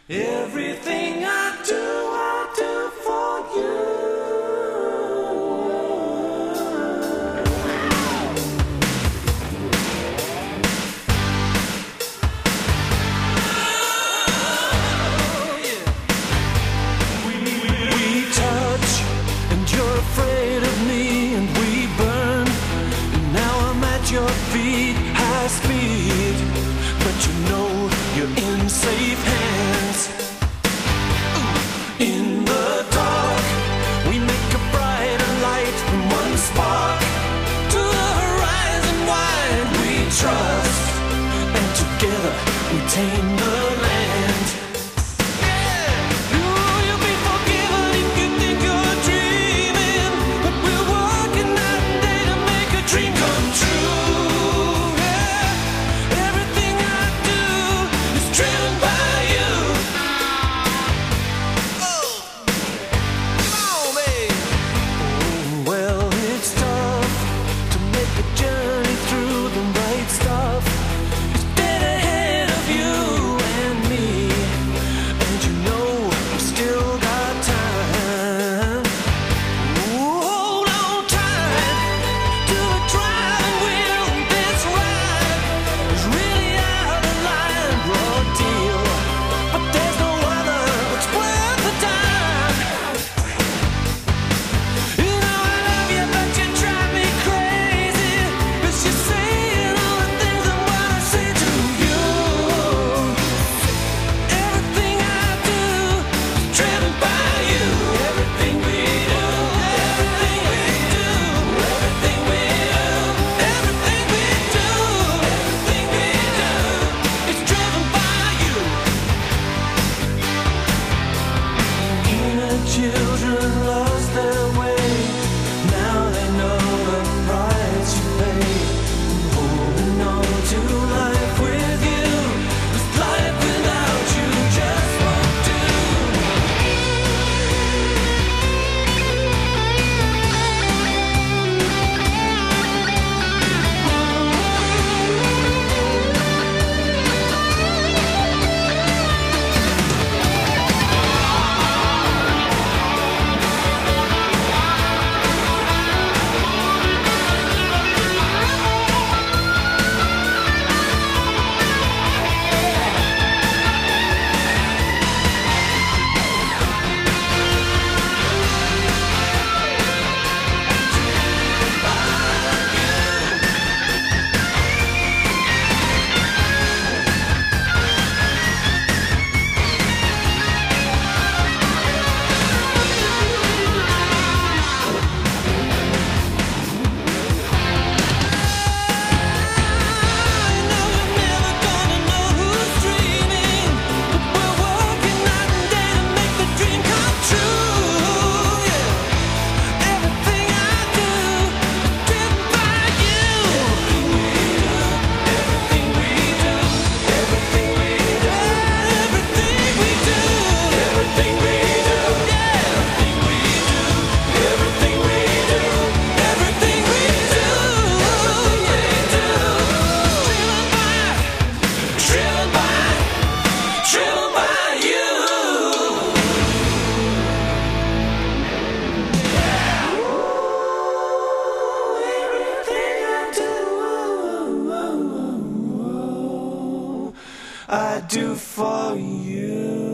Everything I do for you. We touch, and you're afraid of me, and we burn. And now I'm at your feet, high speed, but you know you're in safe hands. In the dark, we make a brighter light from one spark to the horizon wide. We trust, and together we tame the land. You'll be forgiven if you think you're dreaming, but we're working night and day to make a dream come true. Yeah. Everything I do is driven by you. Well, it's tough to make a journey through the right stuff. It's dead ahead of you and me, and you know we still got time. Ooh, hold on tight to the driving wheel. This ride is really out of line, raw deal, but there's no other that's worth the time. You know I love you, but you drive me crazy, 'cause you're saying all the things I wanna say to you. Everything I do is driven by you. Everything we do, everything we do, everything we do, everything we do, everything we do is driven by you. Inner children lost their way. Now they know the price you pay. Holding on to life with you, 'cause life without you just won't do. Driven by you. Everything I do, I do for you.